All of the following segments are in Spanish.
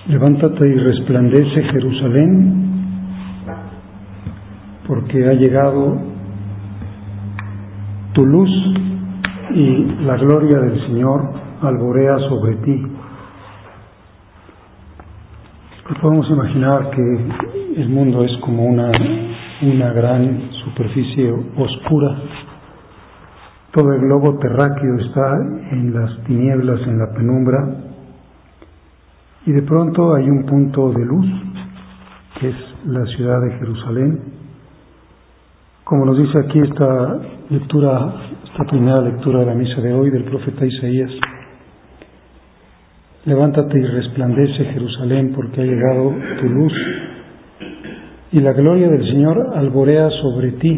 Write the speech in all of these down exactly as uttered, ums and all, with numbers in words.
Levántate y resplandece, Jerusalén, porque ha llegado tu luz y la gloria del Señor alborea sobre ti. Pues podemos imaginar que el mundo es como una, una gran superficie oscura. Todo el globo terráqueo está en las tinieblas, en la penumbra, y de pronto hay un punto de luz, que es la ciudad de Jerusalén. Como nos dice aquí esta lectura, esta primera lectura de la misa de hoy del profeta Isaías: levántate y resplandece, Jerusalén, porque ha llegado tu luz y la gloria del Señor alborea sobre ti.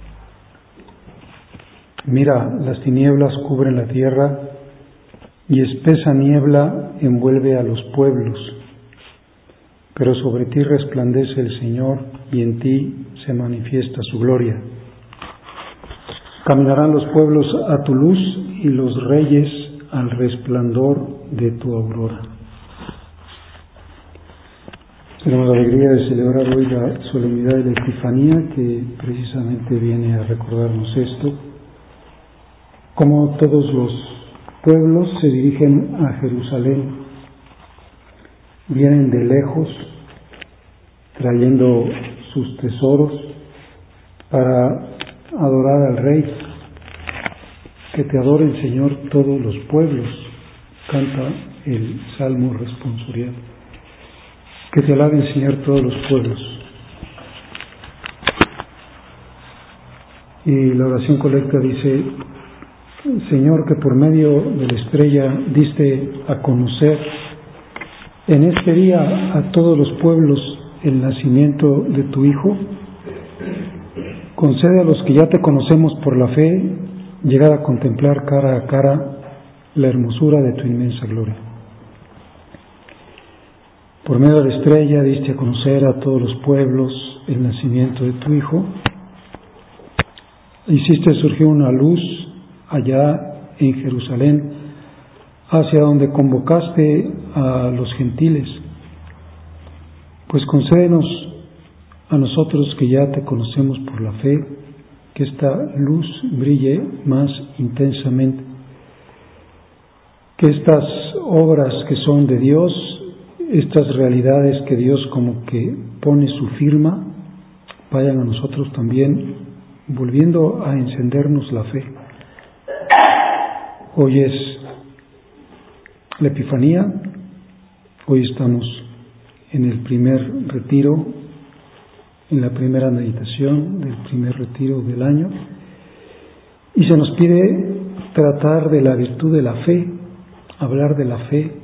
Mira, las tinieblas cubren la tierra y espesa niebla envuelve a los pueblos, pero sobre ti resplandece el Señor y en ti se manifiesta su gloria. Caminarán los pueblos a tu luz y los reyes al resplandor de tu aurora. Tenemos la alegría de celebrar hoy la solemnidad de la Epifanía, que precisamente viene a recordarnos esto. Como todos los pueblos se dirigen a Jerusalén, vienen de lejos trayendo sus tesoros para adorar al Rey. Que te adore el Señor todos los pueblos, canta el Salmo responsorial. Que te alabe el Señor todos los pueblos. Y la oración colecta dice: Señor, que por medio de la estrella diste a conocer en este día a todos los pueblos el nacimiento de tu Hijo, concede a los que ya te conocemos por la fe llegar a contemplar cara a cara la hermosura de tu inmensa gloria. Por medio de la estrella diste a conocer a todos los pueblos el nacimiento de tu Hijo, hiciste surgir una luz allá en Jerusalén, hacia donde convocaste a los gentiles. Pues concédenos a nosotros que ya te conocemos por la fe, que esta luz brille más intensamente, que estas obras que son de Dios, estas realidades que Dios como que pone su firma, vayan a nosotros también volviendo a encendernos la fe. Hoy es la Epifanía, hoy estamos en el primer retiro, en la primera meditación del primer retiro del año, y se nos pide tratar de la virtud de la fe, hablar de la fe.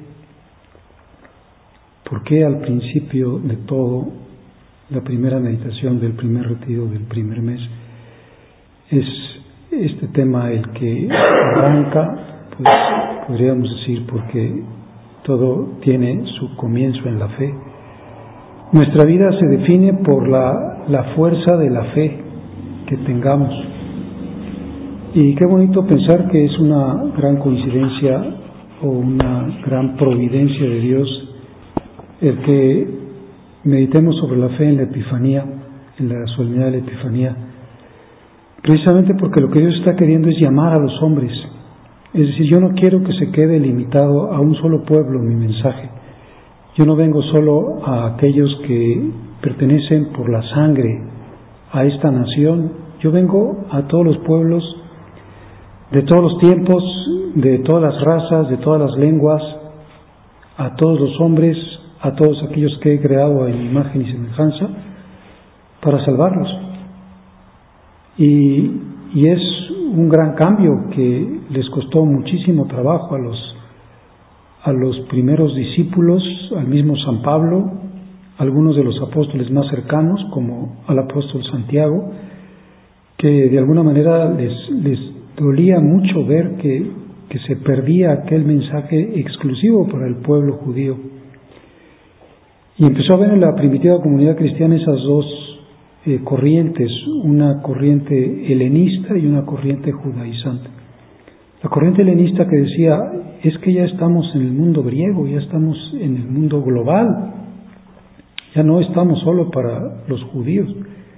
¿Por qué al principio de todo, la primera meditación del primer retiro del primer mes, es este tema el que arranca? Pues podríamos decir porque todo tiene su comienzo en la fe. Nuestra vida se define por la, la fuerza de la fe que tengamos. Y qué bonito pensar que es una gran coincidencia o una gran providencia de Dios el que meditemos sobre la fe en la Epifanía, en la solemnidad de la Epifanía, precisamente porque lo que Dios está queriendo es llamar a los hombres. Es decir, yo no quiero que se quede limitado a un solo pueblo mi mensaje. Yo no vengo solo a aquellos que pertenecen por la sangre a esta nación. Yo vengo a todos los pueblos, de todos los tiempos, de todas las razas, de todas las lenguas, a todos los hombres, a todos aquellos que he creado a imagen y semejanza, para salvarlos. Y, y es un gran cambio que les costó muchísimo trabajo a los, a los primeros discípulos, al mismo San Pablo, algunos de los apóstoles más cercanos, como al apóstol Santiago, que de alguna manera les, les dolía mucho ver que, que se perdía aquel mensaje exclusivo para el pueblo judío. Y empezó a ver en la primitiva comunidad cristiana esas dos eh, corrientes, una corriente helenista y una corriente judaizante. La corriente helenista que decía, es que ya estamos en el mundo griego, ya estamos en el mundo global, ya no estamos solo para los judíos.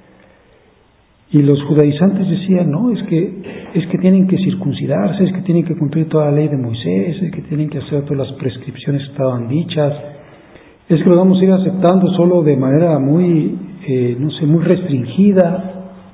Y los judaizantes decían, no, es que, es que tienen que circuncidarse, es que tienen que cumplir toda la ley de Moisés, es que tienen que hacer todas las prescripciones que estaban dichas, es que lo vamos a ir aceptando solo de manera muy, eh, no sé, muy restringida.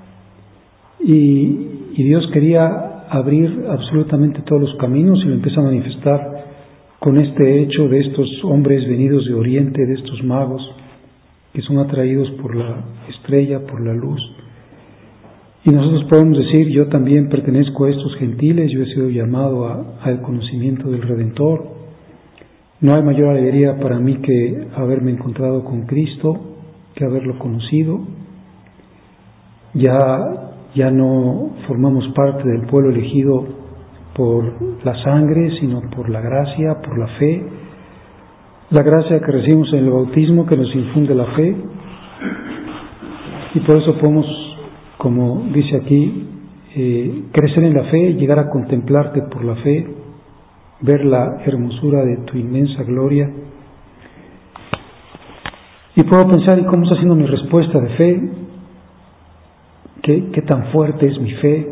Y, y Dios quería abrir absolutamente todos los caminos y lo empieza a manifestar con este hecho de estos hombres venidos de Oriente, de estos magos que son atraídos por la estrella, por la luz. Y nosotros podemos decir, yo también pertenezco a estos gentiles, yo he sido llamado a, al conocimiento del Redentor. No hay mayor alegría para mí que haberme encontrado con Cristo, que haberlo conocido. Ya, ya no formamos parte del pueblo elegido por la sangre, sino por la gracia, por la fe. La gracia que recibimos en el bautismo que nos infunde la fe. Y por eso podemos, como dice aquí, eh, crecer en la fe, llegar a contemplarte por la fe, ver la hermosura de tu inmensa gloria. Y puedo pensar, ¿y cómo está siendo mi respuesta de fe? ¿Qué, qué tan fuerte es mi fe?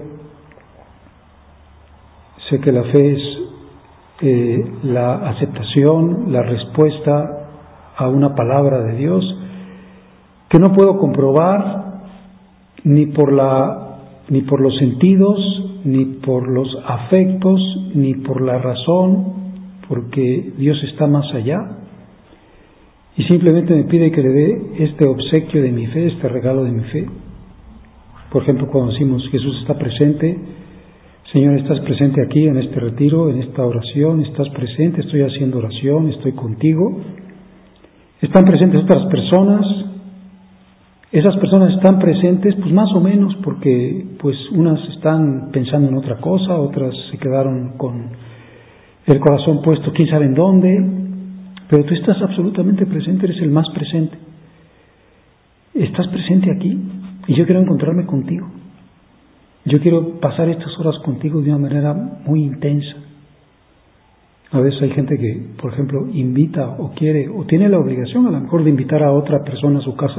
Sé que la fe es eh, la aceptación, la respuesta a una palabra de Dios, que no puedo comprobar ni por la, ni por los sentidos, ni por los afectos, ni por la razón, porque Dios está más allá. Y simplemente me pide que le dé este obsequio de mi fe, este regalo de mi fe. Por ejemplo, cuando decimos Jesús está presente, Señor, estás presente aquí en este retiro, en esta oración, estás presente, estoy haciendo oración, estoy contigo. Están presentes otras personas. Esas personas están presentes, pues más o menos, porque pues unas están pensando en otra cosa, otras se quedaron con el corazón puesto quién sabe en dónde, pero tú estás absolutamente presente, eres el más presente. Estás presente aquí y yo quiero encontrarme contigo. Yo quiero pasar estas horas contigo de una manera muy intensa. A veces hay gente que, por ejemplo, invita o quiere o tiene la obligación a lo mejor de invitar a otra persona a su casa.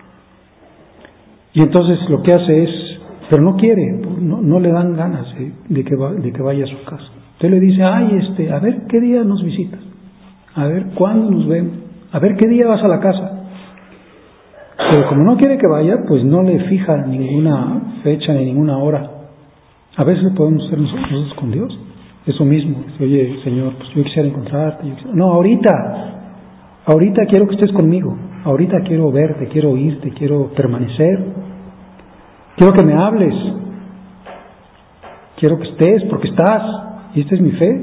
Y entonces lo que hace es, pero no quiere, no, no le dan ganas de, de, que va, de que vaya a su casa. Usted le dice, ay, este, a ver qué día nos visitas, a ver cuándo nos vemos, a ver qué día vas a la casa. Pero como no quiere que vaya, pues no le fija ninguna fecha ni ninguna hora. A veces podemos hacer nosotros con Dios eso mismo. Oye, Señor, pues yo quisiera encontrarte. Yo quisiera... No, ahorita, ahorita quiero que estés conmigo. Ahorita quiero verte, quiero oírte, quiero permanecer. Quiero que me hables. Quiero que estés, porque estás. Y esta es mi fe.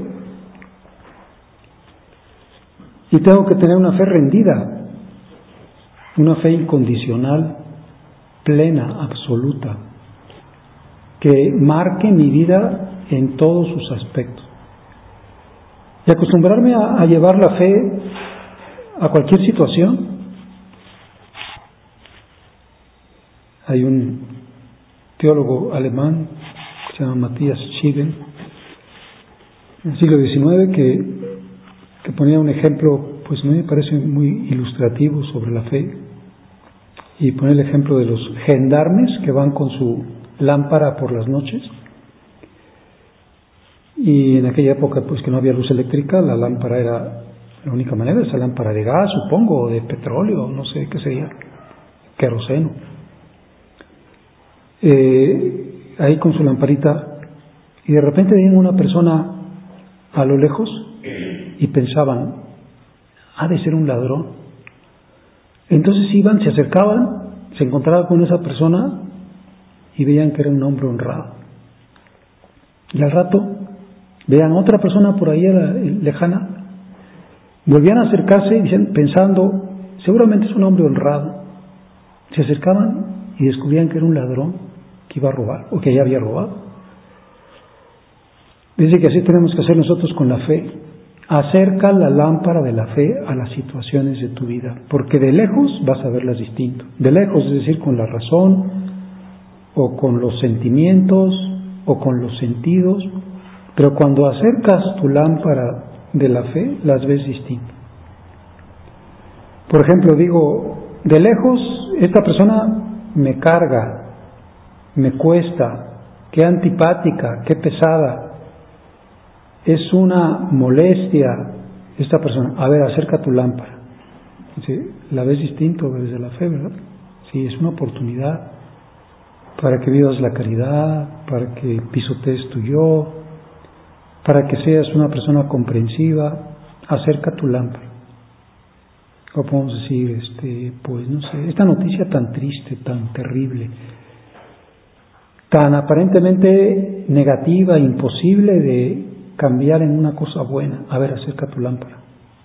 Y tengo que tener una fe rendida. Una fe incondicional, plena, absoluta, que marque mi vida en todos sus aspectos. Y acostumbrarme a, a llevar la fe a cualquier situación. Hay un teólogo alemán que se llama Matthias Schigen, en el siglo diecinueve, que, que ponía un ejemplo, pues a mí me parece muy ilustrativo sobre la fe. Y pone el ejemplo de los gendarmes que van con su lámpara por las noches. Y en aquella época, pues que no había luz eléctrica, la lámpara era la única manera, esa lámpara de gas, supongo, o de petróleo, no sé qué sería, queroseno. Eh, ahí con su lamparita, y de repente veían una persona a lo lejos y pensaban, ha de ser un ladrón. Entonces iban, se acercaban, se encontraban con esa persona y veían que era un hombre honrado. Y al rato veían a otra persona por ahí lejana, volvían a acercarse pensando, seguramente es un hombre honrado. Se acercaban y descubrían que era un ladrón que iba a robar o que ya había robado. Dice que así tenemos que hacer nosotros con la fe. Acerca la lámpara de la fe a las situaciones de tu vida, porque de lejos vas a verlas distinto. De lejos, es decir, con la razón, o con los sentimientos, o con los sentidos, Pero cuando acercas tu lámpara de la fe, las ves distintas. Por ejemplo, digo, de lejos, esta persona me carga, me cuesta, qué antipática, qué pesada, es una molestia esta persona. A ver, acerca tu lámpara. ¿Sí? La ves distinto desde la fe, ¿verdad? Sí, es una oportunidad para que vivas la caridad, para que pisotees tu yo, para que seas una persona comprensiva. Acerca tu lámpara. O podemos decir, este, pues no sé, esta noticia tan triste, tan terrible, tan aparentemente negativa, imposible de cambiar en una cosa buena. A ver, acerca tu lámpara.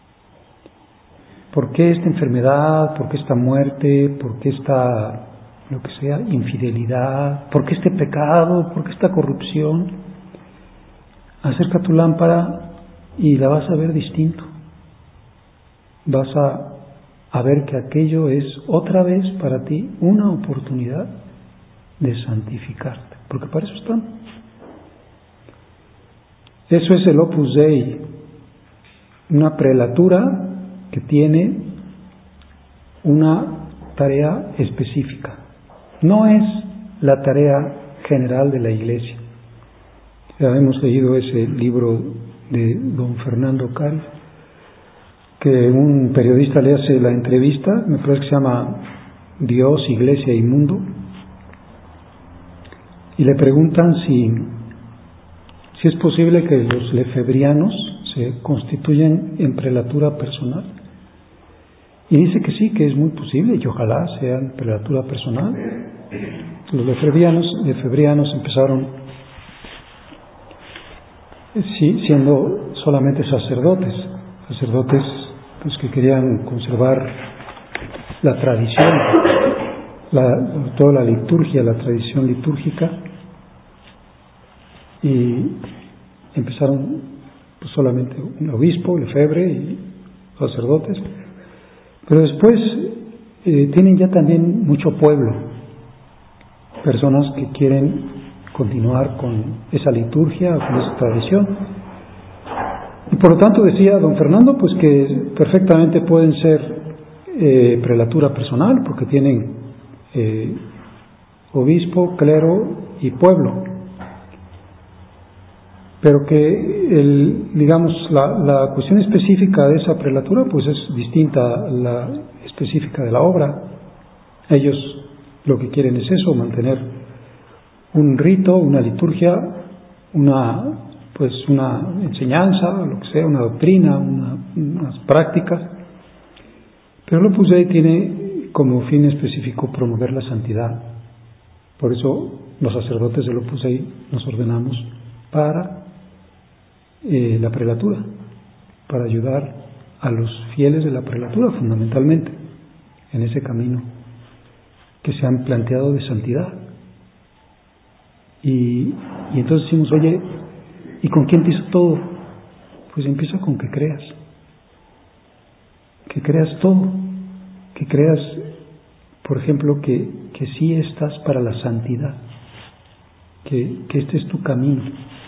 ¿Por qué esta enfermedad? ¿Por qué esta muerte? ¿Por qué esta, lo que sea, infidelidad? ¿Por qué este pecado? ¿Por qué esta corrupción? Acerca tu lámpara y la vas a ver distinto. Vas a, a ver que aquello es otra vez para ti una oportunidad de santificarte, porque para eso están. Eso es el Opus Dei, una prelatura que tiene una tarea específica. No es la tarea general de la Iglesia. Ya hemos leído ese libro de don Fernando Cari, que un periodista le hace la entrevista, me parece que se llama Dios, Iglesia y Mundo, y le preguntan si, si es posible que los lefebrianos se constituyan en prelatura personal. Y dice que sí, que es muy posible, y ojalá sean prelatura personal. Los lefebrianos, lefebrianos empezaron sí, siendo solamente sacerdotes, sacerdotes pues, que querían conservar la tradición, la, toda la liturgia, la tradición litúrgica, y empezaron pues, solamente un obispo, lefebre y sacerdotes. Pero después eh, tienen ya también mucho pueblo, personas que quieren continuar con esa liturgia, con esa tradición. Y por lo tanto decía don Fernando pues que perfectamente pueden ser eh, prelatura personal, porque tienen eh, obispo, clero y pueblo. Pero que el, digamos la, la cuestión específica de esa prelatura pues es distinta a la específica de la obra. Ellos lo que quieren es eso, mantener un rito, una liturgia, una pues una enseñanza, lo que sea, una doctrina, una, unas prácticas. Pero el Opus Dei tiene como fin específico promover la santidad. Por eso los sacerdotes del Opus Dei nos ordenamos para Eh, la prelatura, para ayudar a los fieles de la prelatura fundamentalmente en ese camino que se han planteado de santidad. Y, y entonces decimos, oye, ¿y con quién empieza todo? Pues empieza con que creas, que creas todo, que creas, por ejemplo, que, que sí estás para la santidad, que, que este es tu camino,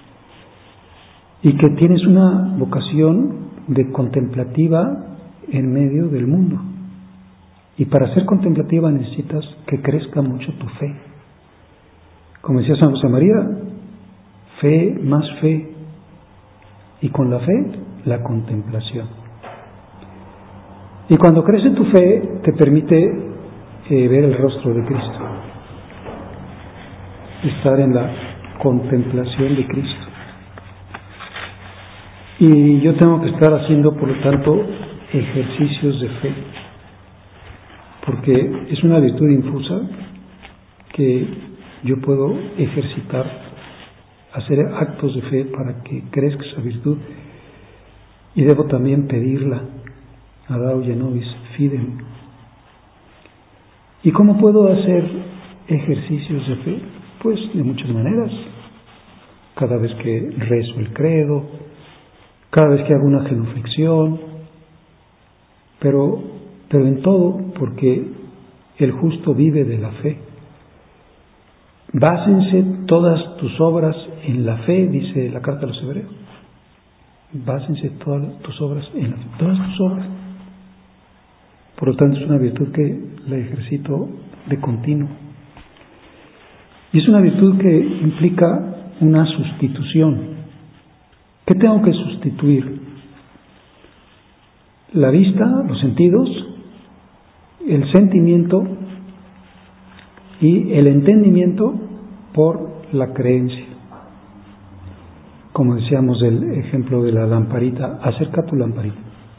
y que tienes una vocación de contemplativa en medio del mundo. Y para ser contemplativa necesitas que crezca mucho tu fe. Como decía San José María, fe más fe, y con la fe, la contemplación. Y cuando crece tu fe, te permite eh, ver el rostro de Cristo, estar en la contemplación de Cristo. Y yo tengo que estar haciendo, por lo tanto, ejercicios de fe, porque es una virtud infusa que yo puedo ejercitar, hacer actos de fe para que crezca esa virtud, y debo también pedirla, adauge nobis fidem. ¿Y cómo puedo hacer ejercicios de fe? Pues de muchas maneras. Cada vez que rezo el credo, cada vez que hago una genuflexión, pero, pero en todo, porque el justo vive de la fe. Básense todas tus obras en la fe, dice la carta a los Hebreos. Básense todas tus obras en la fe, todas tus obras. Por lo tanto, es una virtud que la ejercito de continuo. Y es una virtud que implica una sustitución. ¿Qué tengo que sustituir? La vista, los sentidos, el sentimiento y el entendimiento por la creencia. Como decíamos del ejemplo de la lamparita, acerca tu lamparita.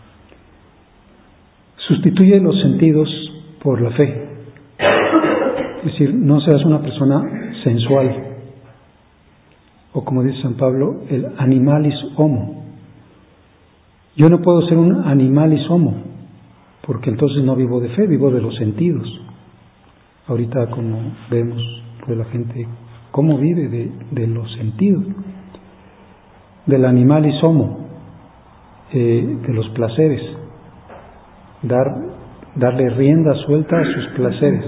Sustituye los sentidos por la fe. Es decir, no seas una persona sensual. O como dice San Pablo, el animalis homo. Yo no puedo ser un animalis homo, porque entonces no vivo de fe, vivo de los sentidos. Ahorita como vemos pues la gente cómo vive de, de los sentidos, del animalis homo, eh, de los placeres, dar, darle rienda suelta a sus placeres.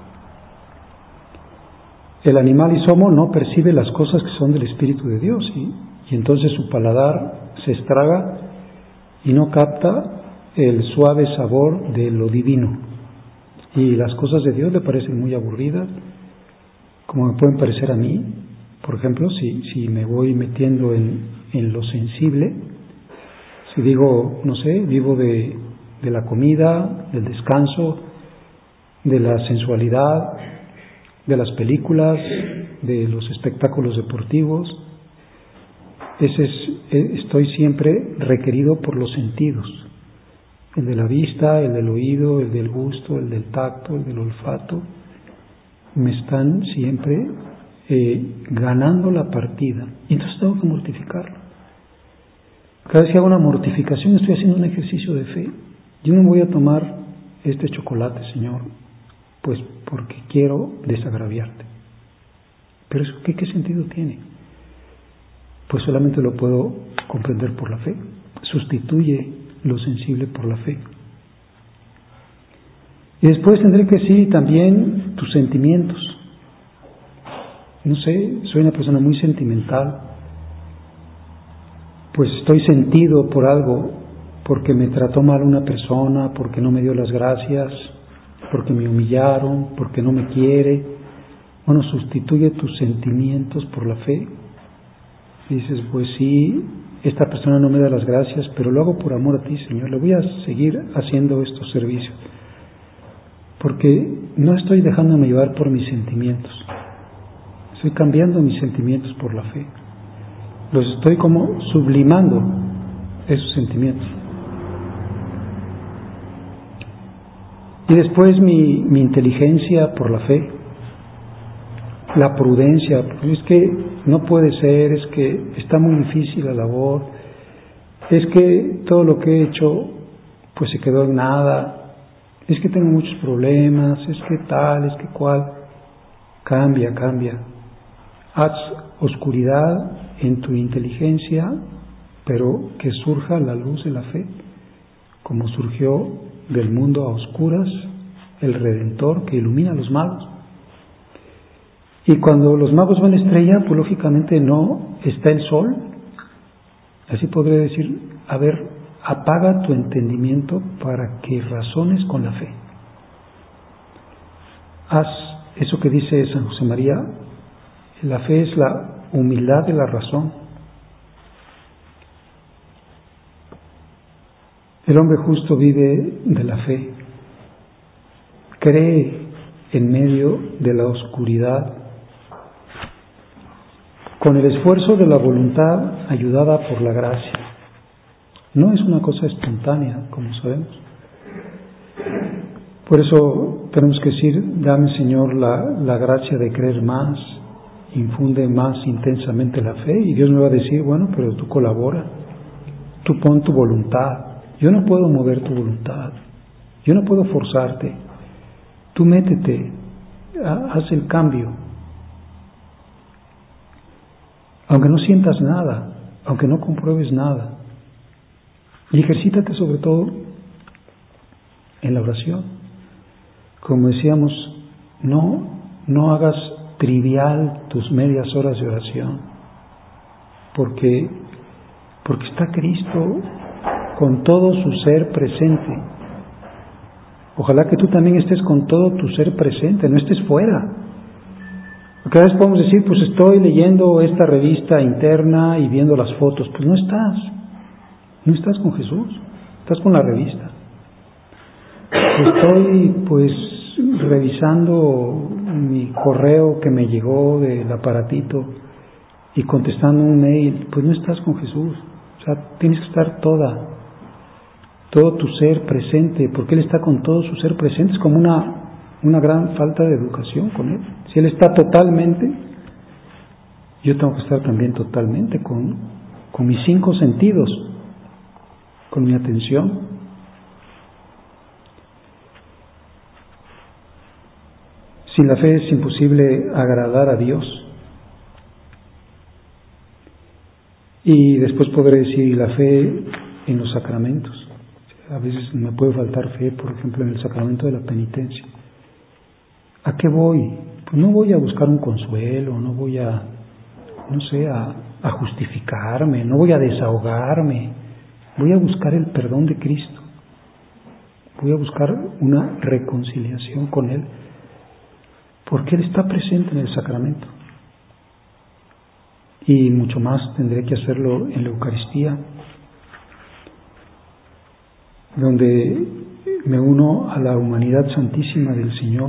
El animalis homo no percibe las cosas que son del Espíritu de Dios y, y entonces su paladar se estraga y no capta el suave sabor de lo divino. Y las cosas de Dios le parecen muy aburridas, como me pueden parecer a mí. Por ejemplo, si, si me voy metiendo en, en lo sensible, si digo, no sé, vivo de, de la comida, del descanso, de la sensualidad, de las películas, de los espectáculos deportivos, ese es, estoy siempre requerido por los sentidos. El de la vista, el del oído, el del gusto, el del tacto, el del olfato, me están siempre eh, ganando la partida. Y entonces tengo que mortificarlo. Cada vez que hago una mortificación estoy haciendo un ejercicio de fe. Yo no voy a tomar este chocolate, Señor, pues porque quiero desagraviarte. Pero eso, ¿qué, qué sentido tiene? Pues solamente lo puedo comprender por la fe. Sustituye lo sensible por la fe. Y después tendré que decir también tus sentimientos. No sé, soy una persona muy sentimental, pues estoy sentido por algo, porque me trató mal una persona, porque no me dio las gracias, porque me humillaron, porque no me quiere. Bueno, sustituye tus sentimientos por la fe. Y dices, pues sí, esta persona no me da las gracias, pero lo hago por amor a ti, Señor. Le voy a seguir haciendo estos servicios, porque no estoy dejándome llevar por mis sentimientos. Estoy cambiando mis sentimientos por la fe. Los estoy como sublimando, esos sentimientos. Y después mi, mi inteligencia por la fe, la prudencia, porque es que no puede ser, es que está muy difícil la labor, es que todo lo que he hecho pues se quedó en nada, es que tengo muchos problemas, es que tal, es que cual. Cambia, cambia. Haz oscuridad en tu inteligencia, pero que surja la luz de la fe, como surgió del mundo a oscuras el Redentor que ilumina a los magos. Y cuando los magos ven estrella, pues lógicamente no está el sol. Así podré decir, a ver, apaga tu entendimiento para que razones con la fe. Haz eso que dice San José María, la fe es la humildad de la razón. El hombre justo vive de la fe, cree en medio de la oscuridad, con el esfuerzo de la voluntad ayudada por la gracia. No es una cosa espontánea, como sabemos. Por eso tenemos que decir, dame, Señor, la, la gracia de creer más, infunde más intensamente la fe, y Dios me va a decir, bueno, pero tú colabora, tú pon tu voluntad. Yo no puedo mover tu voluntad, yo no puedo forzarte, tú métete, haz el cambio. Aunque no sientas nada, aunque no compruebes nada. Y ejercítate sobre todo en la oración. Como decíamos, no, no hagas trivial tus medias horas de oración, porque, porque está Cristo con todo su ser presente. Ojalá que tú también estés con todo tu ser presente, no estés fuera. Porque a veces podemos decir, pues estoy leyendo esta revista interna y viendo las fotos. Pues no estás, no estás con Jesús, estás con la revista. Estoy pues revisando mi correo que me llegó del aparatito y contestando un mail, pues no estás con Jesús. O sea, tienes que estar toda, todo tu ser presente, porque Él está con todo su ser presente. Es como una, una gran falta de educación con Él. Si Él está totalmente, yo tengo que estar también totalmente con, con mis cinco sentidos, con mi atención. Sin la fe es imposible agradar a Dios. Y después podré decir la fe en los sacramentos. A veces me puede faltar fe, por ejemplo, en el sacramento de la penitencia. ¿A qué voy? Pues no voy a buscar un consuelo, no voy a, no sé, a, a justificarme, no voy a desahogarme. Voy a buscar el perdón de Cristo. Voy a buscar una reconciliación con Él, porque Él está presente en el sacramento. Y mucho más tendré que hacerlo en la Eucaristía, donde me uno a la humanidad santísima del Señor.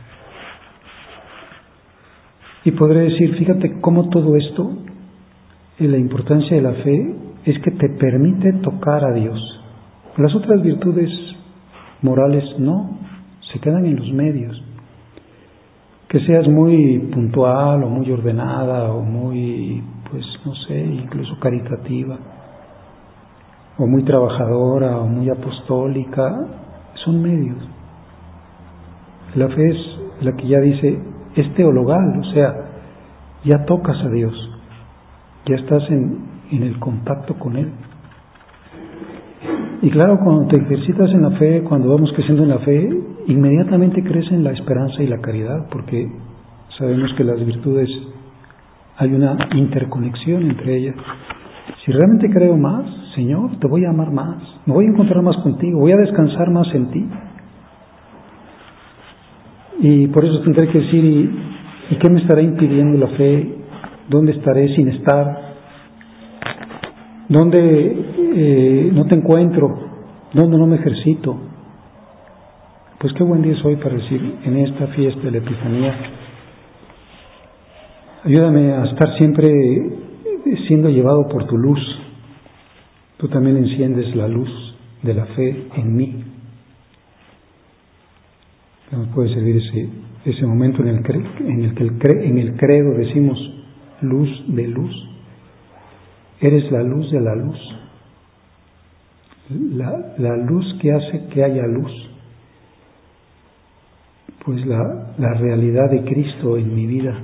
Y podré decir, fíjate cómo todo esto, y la importancia de la fe, es que te permite tocar a Dios. Las otras virtudes morales no, se quedan en los medios. Que seas muy puntual o muy ordenada o muy, pues no sé, incluso caritativa, o muy trabajadora o muy apostólica, son medios. La fe es la que ya dice, es teologal, o sea, ya tocas a Dios, ya estás en, en el contacto con Él. Y claro, cuando te ejercitas en la fe, cuando vamos creciendo en la fe, inmediatamente crecen la esperanza y la caridad, porque sabemos que las virtudes hay una interconexión entre ellas. Si realmente creo más, Señor, te voy a amar más, me voy a encontrar más contigo, voy a descansar más en ti. Y por eso tendré que decir, ¿y, ¿y qué me estará impidiendo la fe? ¿Dónde estaré sin estar? ¿Dónde eh, no te encuentro? ¿Dónde no me ejercito? Pues qué buen día es hoy para decir, en esta fiesta de la Epifanía, ayúdame a estar siempre siendo llevado por tu luz. Tú también enciendes la luz de la fe en mí. Nos puede servir ese, ese momento en el, cre, en, el que el cre, en el credo decimos luz de luz. Eres la luz de la luz. La, la luz que hace que haya luz. Pues la, la realidad de Cristo en mi vida.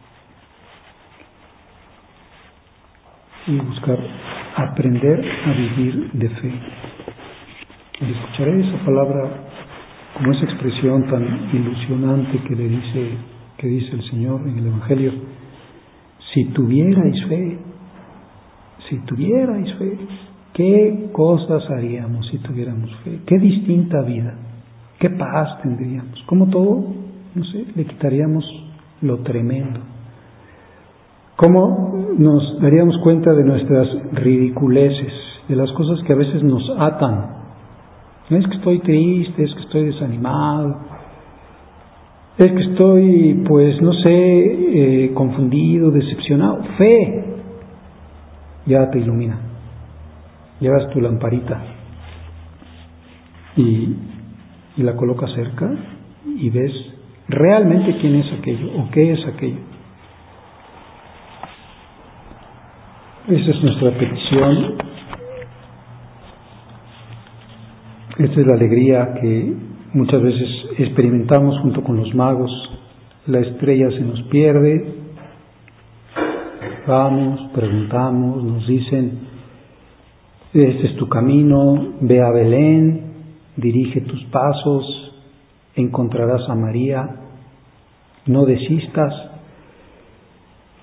Y buscar aprender a vivir de fe. Y escucharé esa palabra como esa expresión tan ilusionante que le dice, que dice el Señor en el Evangelio. Si tuvierais fe, si tuvierais fe, ¿qué cosas haríamos si tuviéramos fe? ¿Qué distinta vida? ¿Qué paz tendríamos? ¿Cómo todo, no sé, le quitaríamos lo tremendo? ¿Cómo nos daríamos cuenta de nuestras ridiculeces, de las cosas que a veces nos atan? No es que estoy triste, es que estoy desanimado, es que estoy, pues, no sé, eh, confundido, decepcionado. Fe ya te ilumina. Llevas tu lamparita y, y la colocas cerca y ves realmente quién es aquello o qué es aquello. Esa es nuestra petición. Esta es la alegría que muchas veces experimentamos junto con los magos. La estrella se nos pierde. Vamos, preguntamos, nos dicen, este es tu camino, ve a Belén, dirige tus pasos, encontrarás a María, no desistas.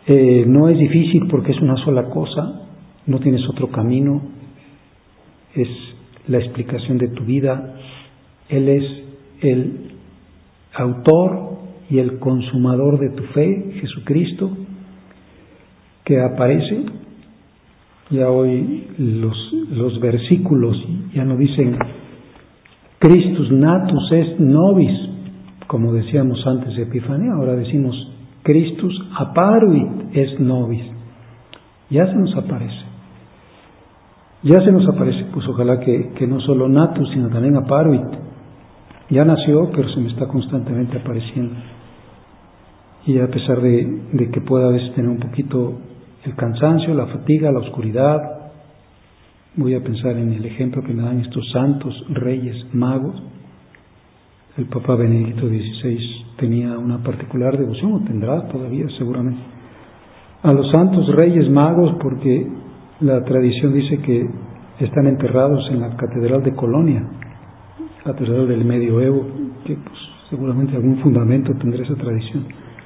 Eh, no es difícil porque es una sola cosa, no tienes otro camino, es la explicación de tu vida. Él es el autor y el consumador de tu fe, Jesucristo, que aparece. Ya hoy los, los versículos ya no dicen Christus natus est nobis, como decíamos antes de Epifanía, ahora decimos Christus apparuit est nobis. Ya se nos aparece. Ya se nos aparece, pues ojalá que, que no solo natus, sino también apparuit. Ya nació, pero se me está constantemente apareciendo. Y a pesar de, de que pueda a veces tener un poquito el cansancio, la fatiga, la oscuridad, voy a pensar en el ejemplo que me dan estos santos reyes magos. El Papa Benedicto dieciséis tenía una particular devoción, o tendrá todavía seguramente, a los santos reyes magos, porque la tradición dice que están enterrados en la Catedral de Colonia, Catedral del Medioevo, que pues, seguramente algún fundamento tendrá esa tradición.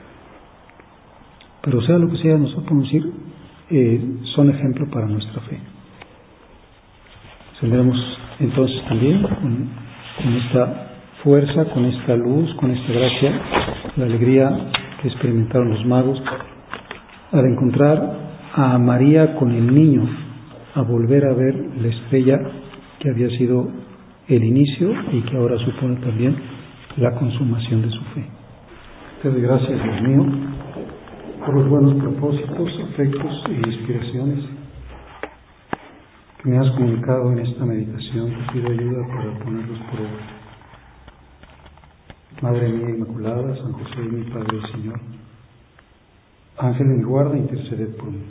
Pero sea lo que sea, nosotros podemos decir, eh, son ejemplo para nuestra fe. Tendremos entonces también con, con esta fuerza, con esta luz, con esta gracia, la alegría que experimentaron los magos al encontrar a María con el niño, a volver a ver la estrella que había sido el inicio y que ahora supone también la consumación de su fe. Te doy gracias, Dios mío, por los buenos propósitos, afectos e inspiraciones que me has comunicado en esta meditación. Te pido ayuda para ponerlos por obra. Madre mía Inmaculada, San José, mi Padre y Señor, Ángel de mi guarda, interceded por mí.